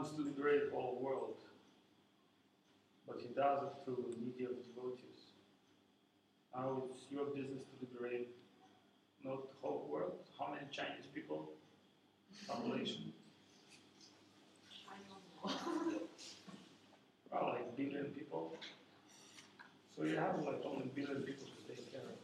wants to liberate the whole world, but he does it through the media of devotees. Now it's your business to liberate not the whole world. How many Chinese people? Population? I don't know. Well, like a billion people. So you have like only a billion people to take care of.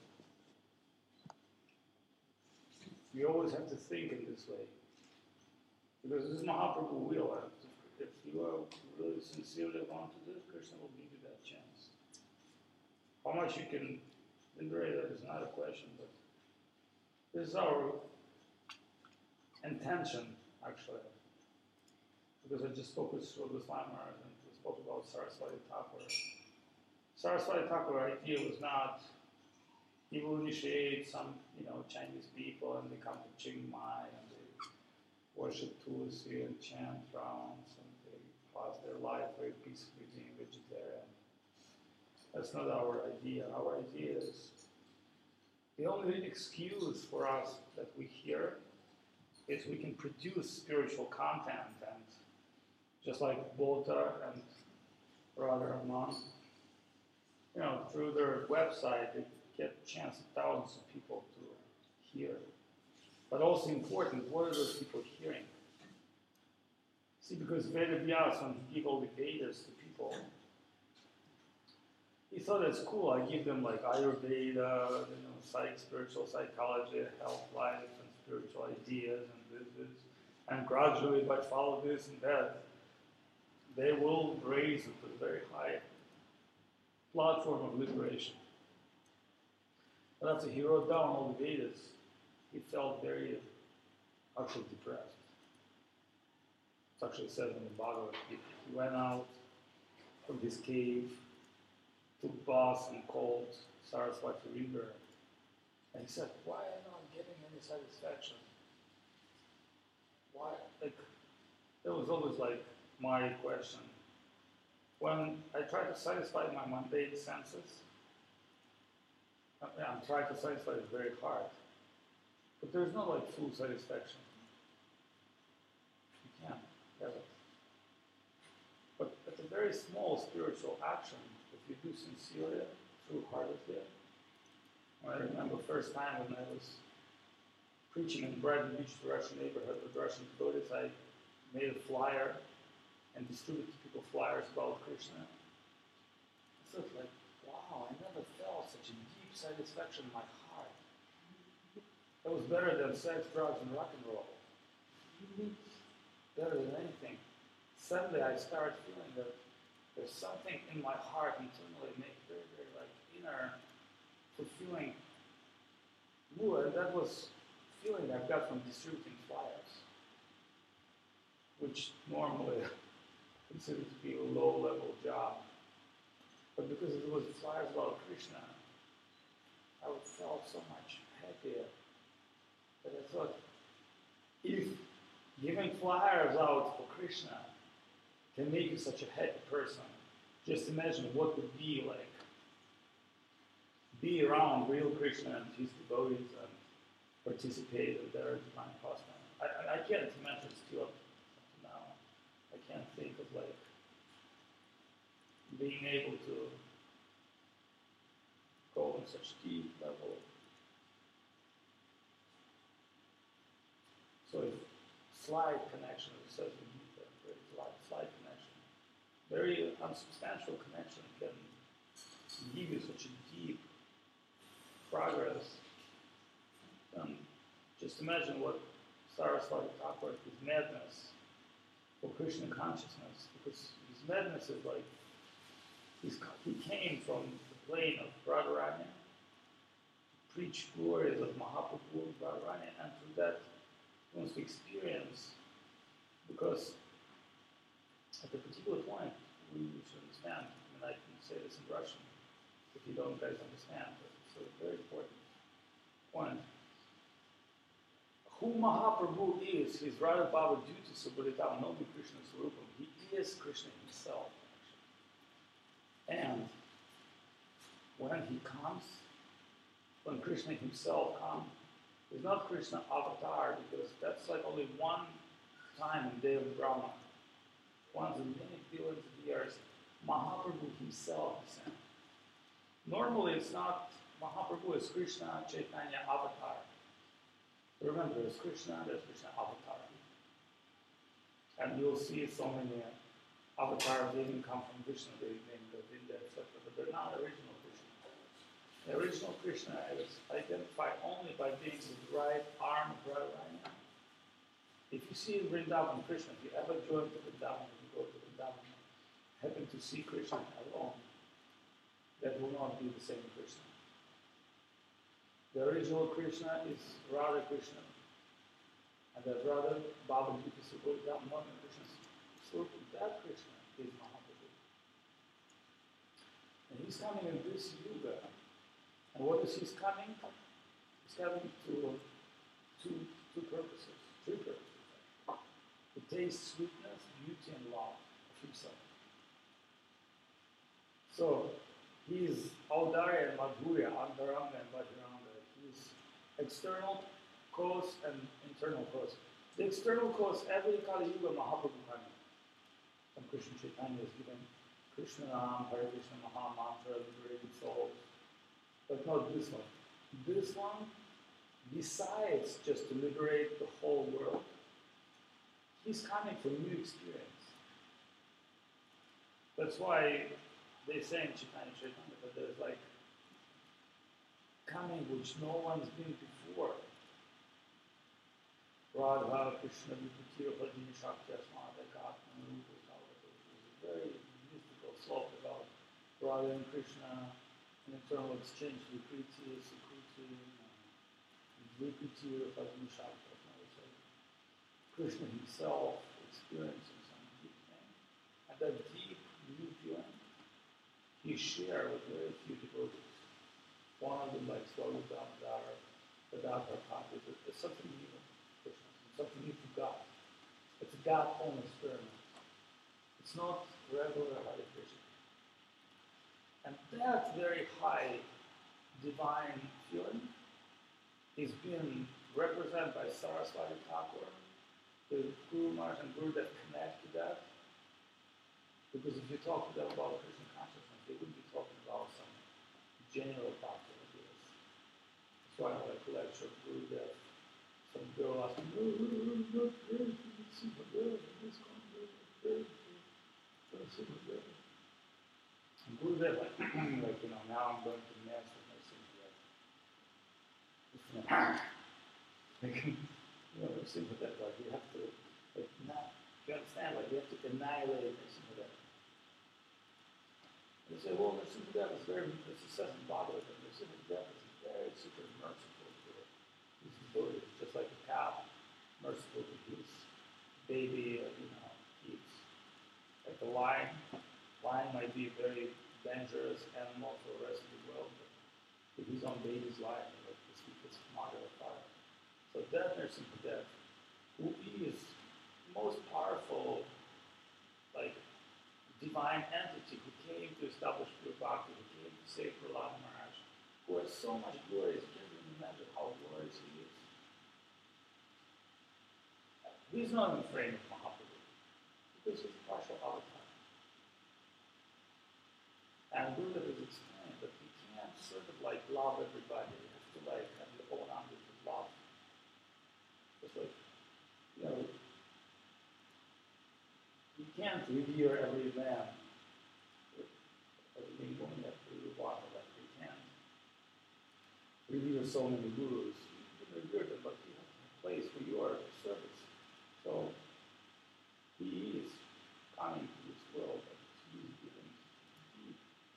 We always have to think in this way. Because this is Mahaprabhu will. If you are really sincerely want to do it, Krishna will give you that chance. How much you can liberate that is not a question, but this is our intention, actually. Because I just spoke with Sri Goswami Maharaj and we spoke about Saraswati Thakur. Saraswati Thakur idea was not he will initiate some, Chinese people and they come to Chiang Mai and they worship Tulsi and chant rounds and they pass their life very peacefully being vegetarian. That's not our idea. Our idea is the only excuse for us that we hear is we can produce spiritual content, and just like Bota and Radharaman, through their website they get a chance of thousands of people to hear. But also important, what are those people hearing? See, because Vedavyas, when he gave all the Vedas to people, he thought it's cool. I give them like Ayurveda, spiritual psychology, health, life, and spiritual ideas and this. And gradually, if I follow this and that, they will raise it to a very high platform of liberation. But after he wrote down all the Vedas, he felt very actually depressed. It's actually said in the Bhagavad Gita. He went out from his cave, took bath and called Saraswati River, and he said, "Why am I not getting any satisfaction? Why?" That was always my question. When I try to satisfy my mundane senses, I'm trying to satisfy it very hard. But there's no full satisfaction. You can't have it. But it's a very small spiritual action if you do sincerely, true-heartedly. I remember first time when I was preaching in Brighton Beach, the Russian neighborhood with Russian devotees, I made a flyer and distributed to people flyers about Krishna. I felt like, wow, I never felt such a deep satisfaction in my heart. It was better than sex, drugs, and rock and roll. Better than anything. Suddenly I started feeling that there's something in my heart internally make very, very inner fulfilling mood, and that was feeling I've got from distributing flyers, which normally considered to be a low-level job. But because it was flyers about Krishna, I felt so much happier that I thought, if giving flyers out for Krishna can make you such a happy person, just imagine what would be like be around real Krishna and his devotees and participate in their divine pastime. I can't imagine still up to now. I can't think of being able to go on such deep level. So if slight connection, as it says in Gita, very slight connection, very unsubstantial connection can give you such a deep progress. Just imagine what Saraswati Thakur, his madness for Krishna consciousness, because his madness is he came from the plane of Radharani, to preach glories of Mahaprabhu, Radharani, and through that he wants to experience, because at a particular point we should understand, I can say this in Russian if you don't guys understand, but it's a very important point. Who Mahaprabhu is, his Radha Bhava duty Subhadita, Nomi Krishna Swarupam. He is Krishna himself. And when he comes, when Krishna himself comes, it's not Krishna avatar, because that's only one time in Deva Brahma. once in many billions of years, Mahaprabhu himself descended. Normally, it's not Mahaprabhu, it's Krishna Chaitanya avatar. Remember, there's Krishna avatar. And you'll see so many avatars, they even come from Krishna, they named Govinda, etc. But they're not original Krishna. The original Krishna is identified only by being with right arm, right hand. If you see in Vrindavan Krishna, if you ever join to Vrindavan, if you go to Vrindavan, happen to see Krishna alone, that will not be the same Krishna. The original Krishna is Radha Krishna. And that Radha, Baba Gita Subodhidam, Morgan Krishna's Swarup, that Krishna is Mahaprabhu. And he's coming in this yuga. And what is he's coming? He's coming to two purposes, three purposes. To taste sweetness, beauty, and love of himself. So, he is Audarya and Madhurya, Antaranga and Vajranga. He is external cause and internal cause. The external cause, every Kali Yuga Mahaprabhu coming. From Krishna Chaitanya is given Krishna Nam, Hare Krishna Maha Mantra, liberated souls. But not this one. This one, besides just to liberate the whole world, he's coming for new experience. That's why they say in Chaitanya that there's like coming which no one's been before. Radha Krishna Viputira Bhajini Shakti Asmada Gatma Rupa Salvata. It's a very mystical slope about Radha and Krishna, an internal exchange, Vikriti, Sukriti, Viputira Bhajini Shakti Asmada. Krishna himself experiencing some deep thing. And that deep new feeling he shared with very few devotees. One of them like Swami Damodar, Gadadhar Thakur, it's something new. Something you forgot. It's a God-own experiment. It's not regular Hare Krishna. And that very high divine feeling is being represented by Saraswati Thakur, the Guru Maharaj and Guru that connect to that. Because if you talk to them about Krishna consciousness, they wouldn't be talking about some general Thakur ideas. That's why I like to lecture Guru that some girl asked me, not great, it's super good, it's great, it's super good. And Gurudev, like, now I'm going to mass with my Simple Simple like, you have to, like, not, you understand, like, you have to annihilate my Simple. They say, well, the Simple is very, this says in Bhagavad, and the Simple is very super merciful to it. It's just like a cow, merciful to his baby, kids. Like the lion might be a very dangerous animal for the rest of the world, but if his own baby's lion, like this is mother of fire. So that Nrsimhadev, who is the most powerful, like, divine entity who came to establish pure bhakti, who came to save Prahlad Maharaj, who has so much glory, you can't even imagine how glorious he is. He's not in the frame of Mahaprabhu, because he's a partial avatar. And Gurudev is explained that you can't sort of like love everybody, you have to like have your own ambit of love. It's like, you can't revere every man, every woman, every water, like you can't revere so many gurus. You can revere them, but you have a place for your service. So, he is coming to this world and he's giving deep,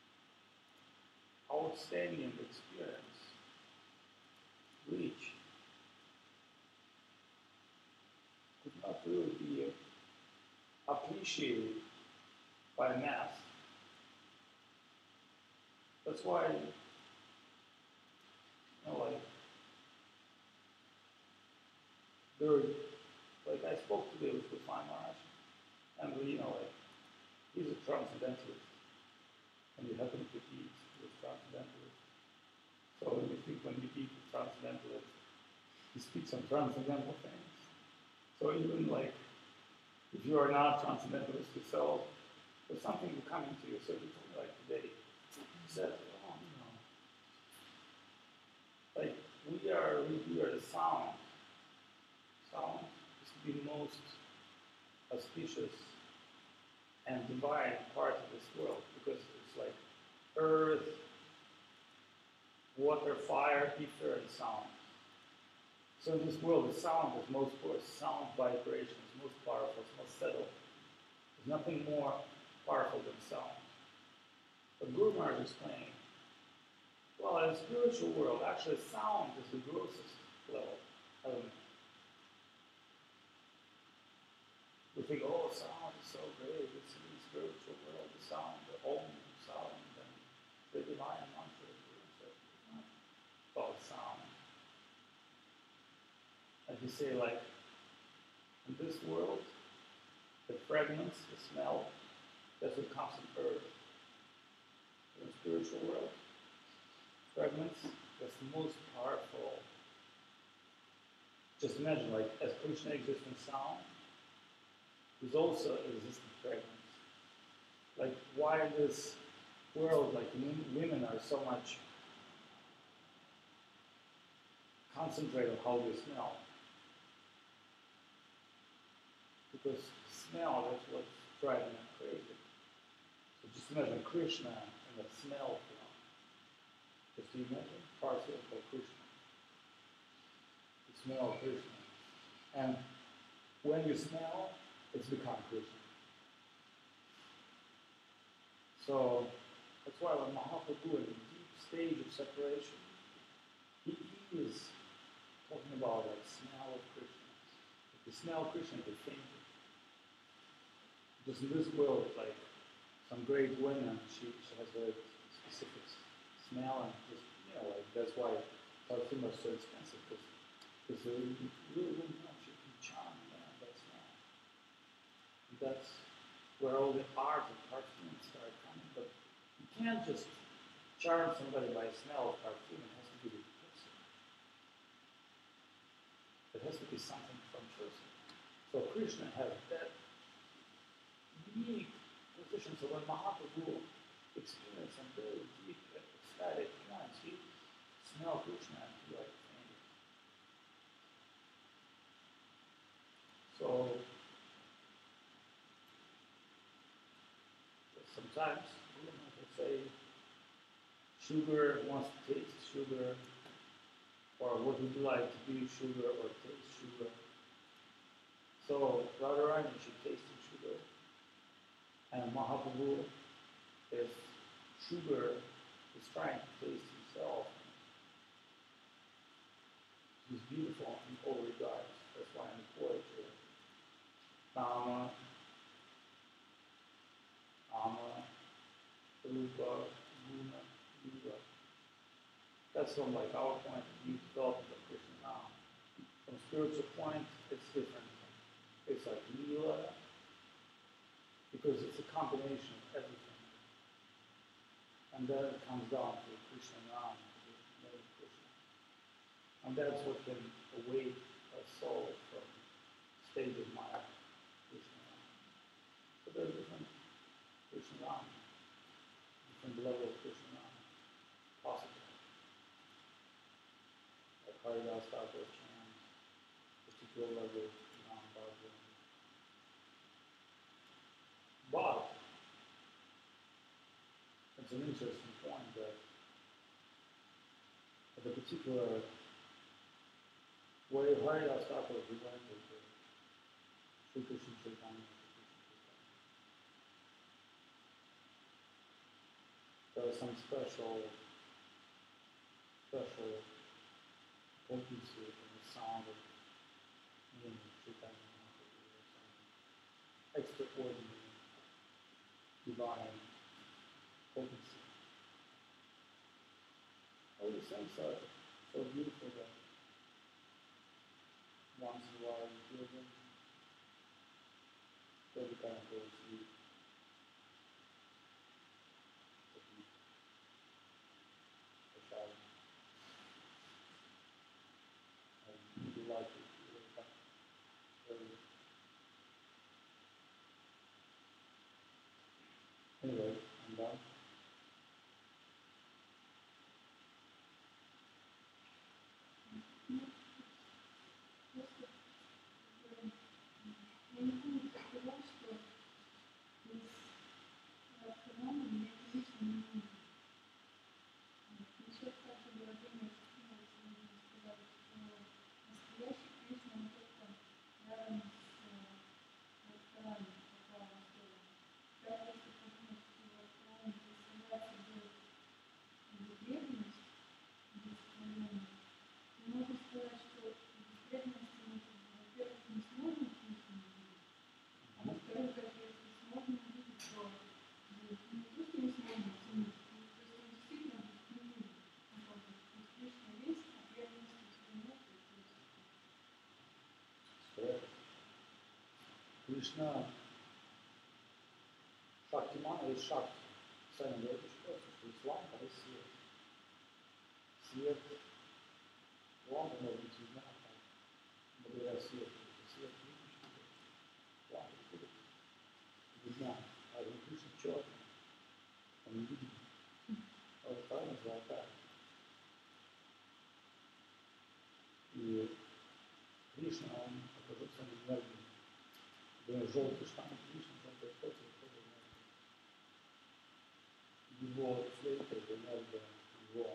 outstanding experience, which could not really be appreciated by mass. That's why, like I spoke today with Goswami Maharaj, and he's a transcendentalist, and you happen to eat with transcendentalist. So when you eat with transcendentalist, he speaks on transcendental things. So even like if you are not transcendentalist yourself, there's something coming to you. So you told me like today, you said, oh, like we are the sound. Sound is the most auspicious and divine part of this world because it's like earth, water, fire, ether, and sound. So in this world, the sound is most sound vibration is most powerful, it's most subtle. There's nothing more powerful than sound. But Guru Maharaj is explaining, well, in the spiritual world, actually sound is the grossest level element. We think, oh, sound is so great, it's in the spiritual world, the sound, the Om sound, and the divine mantra, it's not about sound. And you say, like, in this world, the fragrance, the smell, that's what comes from earth. In the spiritual world, fragrance, that's the most powerful. Just imagine, like, as Krishna exists in sound, there's also existing fragrance. Like, why in this world, like, women are so much concentrated on how they smell? Because smell, that's what's driving them crazy. So just imagine Krishna and the smell, Just imagine Parsi of Krishna. The smell of Krishna. And when you smell, it's become Krishna. So that's why when Mahaprabhu in the deep stage of separation, he is talking about like smell of Krishna. If you smell Krishna, you faint. Because in this world, like some great women, she has very specific smell, and just like that's why perfume is so expensive because you really wouldn't know she can charm that smell. And that's where all the art of perfume started coming. But you can't just charm somebody by smell of perfume. It has to be the person. It has to be something from person. So Krishna has that unique position. So when Mahaprabhu experienced some very deep, ecstatic points, he smelled Krishna and he like fainted. So sometimes Guru will say, sugar wants to taste sugar, or what would you like to be sugar or taste sugar? So Radharani, she tasted sugar. And Mahaprabhu, if sugar is trying to taste himself, he's beautiful in all regards. That's why in the poetry, Nama, Ama, Rupa, Guna, Yuga. That's from like our point of view, development of Krishna Nama. From spiritual point, it's different. It's like Leela, because it's a combination of everything. And then it comes down to Krishna Nam, the name of Krishna. And that's what can awake a soul from state of Maya, Krishna Nam. So there's different Krishna Nam, different level of Krishna Nam possible. Like Haridas Thakur chant, particular level of Nam Bhagwan. But it's an interesting point that at the particular way Haridas Thakur presented the Sri Krishna Chaitanya, there was some special potency in the sound of me and Chaitanya Mahaprabhu, or some extraordinary divine potency. All these things are so beautiful that once in a while you hear them, every time it goes deep. And you like it, very Anyway, I'm done. Кришна, Шактимана есть Шакти. Сами говорите, что ислам – это свет. Свет, лампа может быть видна, благодаря свету. Свет видишь, лампа приходит, видна, а Кришна черный, он не видит. Он правильно золотая. И Кришна, он окажется энергией. Желтый штамп Кришны, желтый фото, его флейта, это энергия, его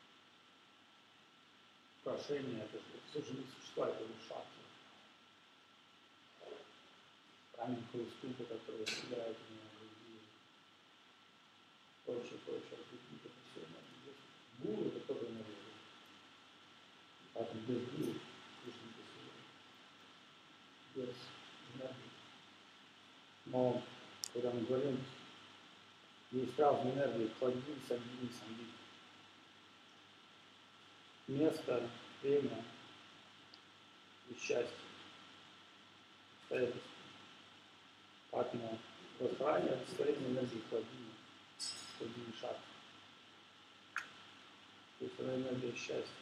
украшение, это все живые существа, это его шакти. Камень ступа, который собирает у него другие, прочее, атрибуты, это все энергия. Гуру это тоже энергия. Поэтому без гуру Кришна без энергии. Но когда мы говорим, есть разные энергии, хладин, сандин. Место, время и счастье. Обстоятельства. Поэтому возгорание – олицетворение энергии хладин шаг. То есть это энергия счастья.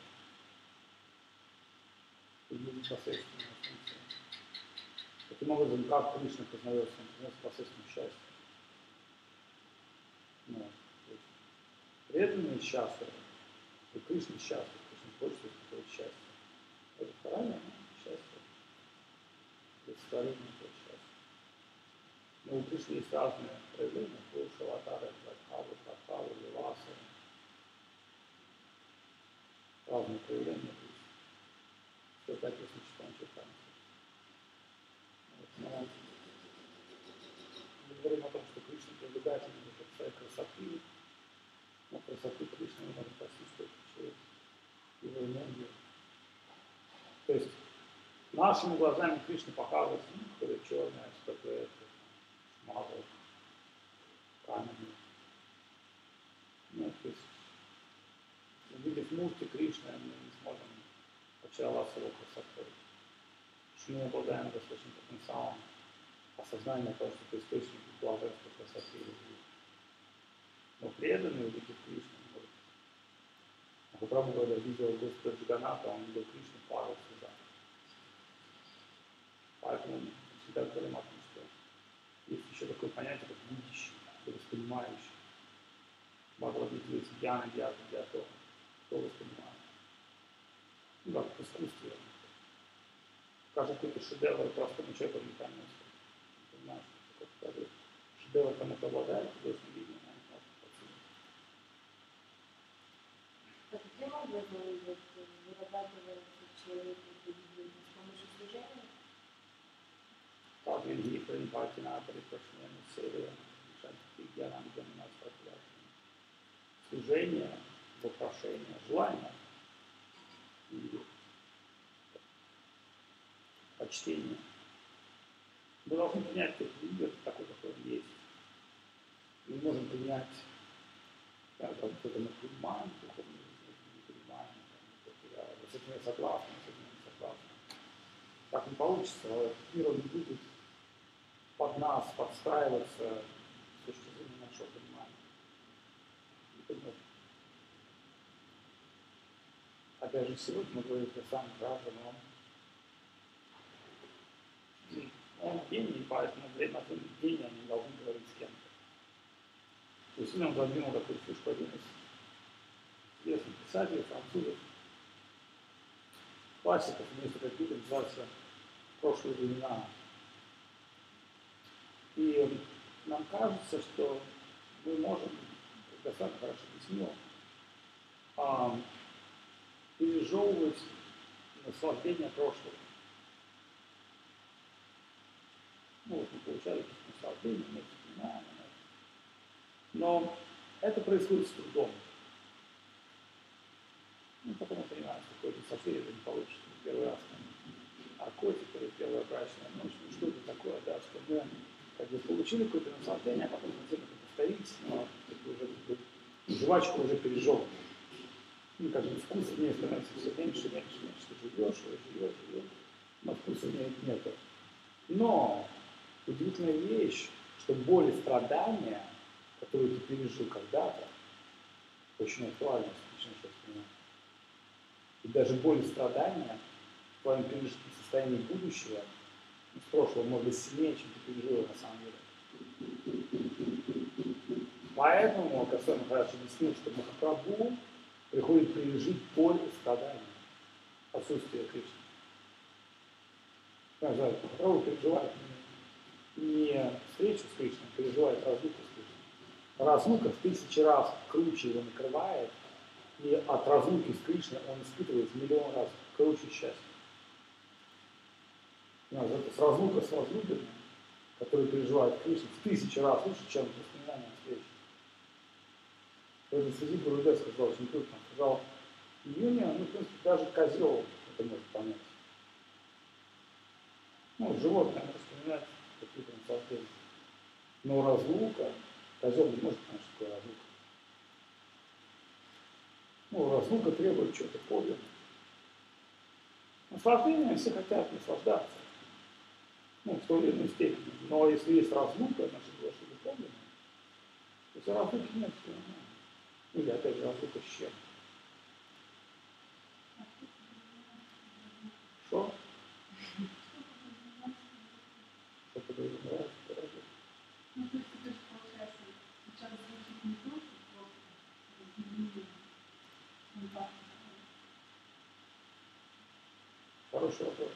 Это непосредственная функция. Таким образом, как Кришна познается, он непосредственно счастье. Преданные счастливы, и Кришна счастлив, Кришна хочет испытывать счастье. Это правильно, счастье. Это творение, это счастье. Но у Кришны есть разные проявления, Пуруша, Аватары, Бхакхавы, Вивасы. Разные проявления Кришны. Все опять Кришна читаем. Но мы говорим о том, что Кришна привлекает именно своей красоты, но красоту Кришны мы можем почувствовать через его энергию. То есть нашими глазами Кришна показывает, какое черное, статуэтка, мазал, камень. То есть, увидев мурти Кришны, мы не сможем очароваться его красотой. Мы обладаем достаточным потенциалом осознания того, что это источник блаженства, красоты и любви. Но преданные, увидев Кришну, может, Прабхупада говоря, видел Господа Джаганата, он видел Кришну пару слезах. Поэтому мы всегда говорим о том, что есть еще такое понятие, как видящий, воспринимающий. Бхагавад-гита есть гьяна, гьято, кто воспринимает. Ну, как в искусстве. Каждый какой-то шедевр простому человеку не понятно. Понимаешь, что шедевр кому-то обладает, художественным видением, он может оценить. Так каким образом вырабатывается человек с помощью служения? Так, Вильгии, Пранипатина, Парипрашнена, Серия, Шантики, Гьянам, Гьянам, служение, вопрошение, желание и почтение. Мы должны принять тот мир такой, какой он есть. Мы можем принять, кто-то мы понимаем, кто-то мы не понимаем, с этим я согласен, с этим я не согласен. Так не получится, этот мир он не будет под нас подстраиваться с точки зрения нашего понимания. Опять же, сегодня мы говорим о самом разном, он гений, поэтому время от времени гения не должны говорить с кем-то. сильно он задвинул такую фишку, один из известных писателей, французов, классиков, у него есть такая книга, называется «Прошлые времена». И нам кажется, что мы можем, достаточно хорошо объяснил, пережевывать наслаждение прошлого. Ну вот мы получали какие-то наслаждения, мы это понимаем. Но это происходит с трудом. Ну, потом мы понимаем, что какое-то наслаждение это не получится. Первый раз наркотик или первая брачная ночь, ну что это такое, да, что мы как бы получили какое-то наслаждение, а потом хотим это повторить, но это уже жвачку уже пережевываем. Ну, как бы вкус в ней становится все меньше, меньше, меньше. Ты живешь, но вкуса в ней нету. Но удивительная вещь, что боль и страдания, которую ты пережил когда-то, очень актуальна, начинаешь воспринимать. И даже боль и страдания в твоем пережитом состоянии будущего, из прошлого, может быть сильнее, чем ты пережил на самом деле. Поэтому, как Святой Махарадж объяснил, что Махапрабху приходит пережить боль и страдания, отсутствие Кришны. Махапрабху переживает не встречу с Кришной, а переживает разлуку с Кришной. Разлука в 1000 раз круче его накрывает, и от разлуки с Кришной он испытывает в миллион раз круче счастье. С разлука с возлюбленным, который переживает Кришну, в 1000 раз лучше, чем воспоминания о встрече. Этот связи Гурудев сказал очень круто, он сказал, июня, ну, в принципе, даже козел это может понять. Ну, животное может вспоминать какие-то наслаждения. Но разлука, козел не может понять, что такое разлука. Ну, разлука требует чего-то подлинного. Наслаждение все хотят наслаждаться. Ну, в той или иной степени. Но если есть разлука, значит, было что-то подлинное. Если разлуки нет, то или опять же разлука с чем? Что? Что подразумевается? Ну, то есть это же получается, сейчас звучит не то, что просто разделили контакт. Хороший вопрос.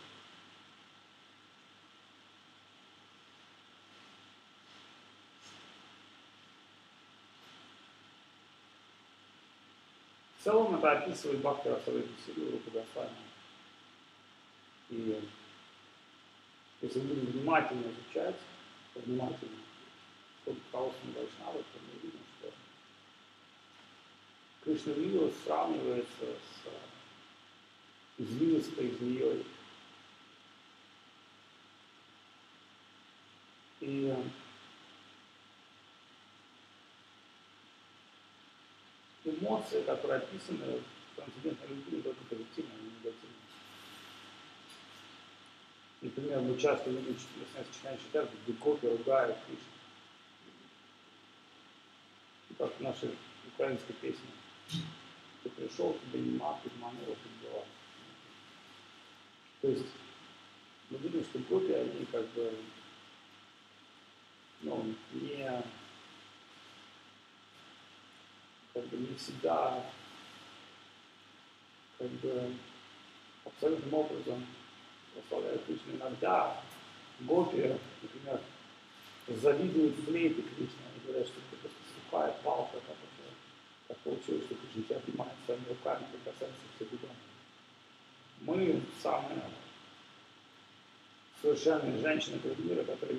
В целом это описывает Бхакти Расавади Силу Рупа Госвами. И если мы будем внимательно изучать, внимательно, сколько Хаусами Вайшнавы, то мы видим, что Кришна Лила сравнивается с извилистой змеей. И эмоции, которые описаны в трансцендентной любви, только позитивные, а не негативные. Например, мы часто видим, что начинаем читать, где Гопи ругают Кришну. Как в нашей украинской песне. Ты пришел, тебе не мат, изманил, убивал. То есть мы видим, что Гопи, они как бы, ну, не всегда как бы абсолютным образом прославляют Кришну. Иногда Гопи, например, завидуют флейты Кришны. Они говорят, что это просто сухая палка, как получилось, что Кришна тебя обнимает своими руками, прикасается к тебе дома. Мы самые совершенные женщины этого мира, которые